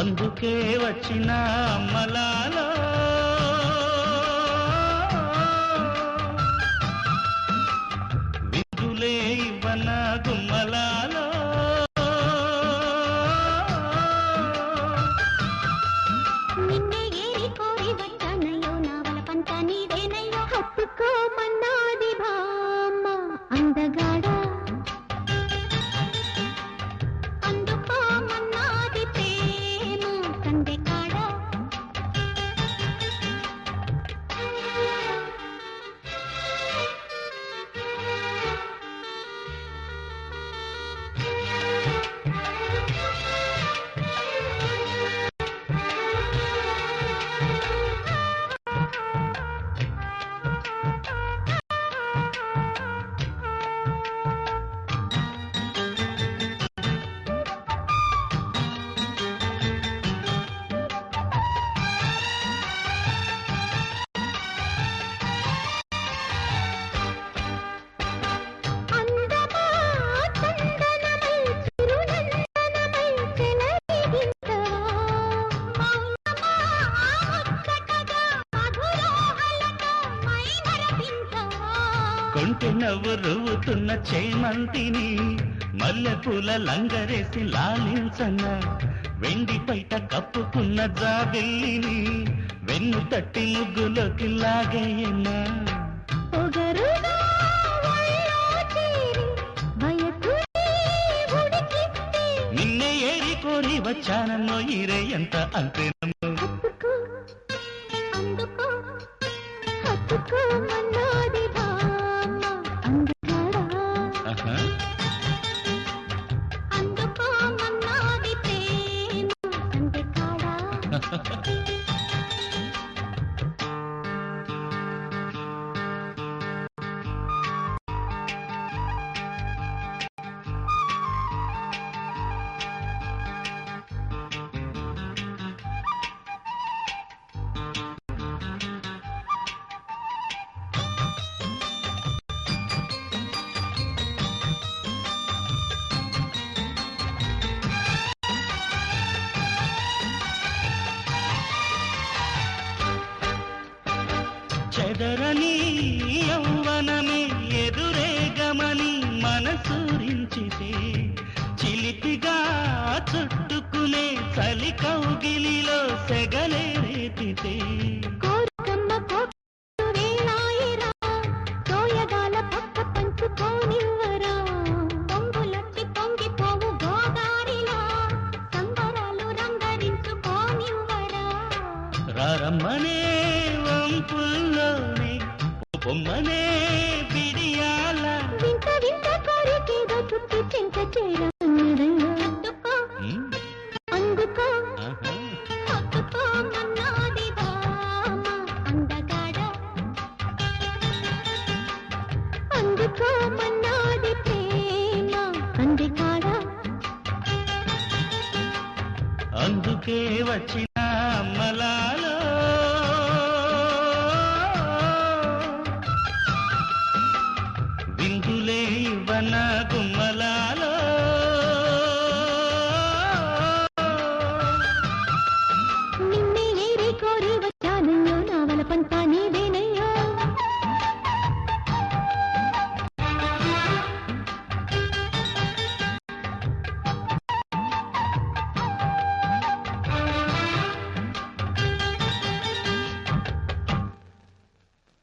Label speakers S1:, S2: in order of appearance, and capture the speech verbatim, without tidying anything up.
S1: అందుకే వచ్చిన అమ్మలాలో విందులే ఇవ్వన గుమ్మలాలో
S2: నిన్నే ఏరి కోరి వచ్చానయ్యో నా వలపంత నీదేనయ్యో హత్తుకోమన్నాది భామ అందగాడ అందుకోమన్నాది ప్రేమ సందెకాడ
S1: కొంటె నవ్వు రువ్వుతున్న చేమంతిని మల్లెపూల లంగరేసి లాలించన్న వెండి పైట కప్పుకున్న జాబిల్లిని వెన్ను తట్టి ముగ్గులోకి లాగేయన్నా నిన్నే ఏరి కోరి వచ్చానన్నో ఈరే ఎంత అంతేనమ్మో చెదరని యౌవనమే ఎదురేగమని మనసూరించితే చిలిపిగా చుట్టుకునే చలి కౌగిలిలో సెగలే రేపితే రారమ్మనే వంపుల్లోనే బొమ్మనే బిడియాల
S2: వింత వింత కోరికేదో చుట్టూ చెంత చేరా అందుకో హత్తుకోమన్నాది భామ అందగాడ అందుకోమన్నాది ప్రేమ అందగాడ
S1: అందుకే వచ్చిన అమ్మలాలో విందులే ఇవ్వన గుమ్మలాలో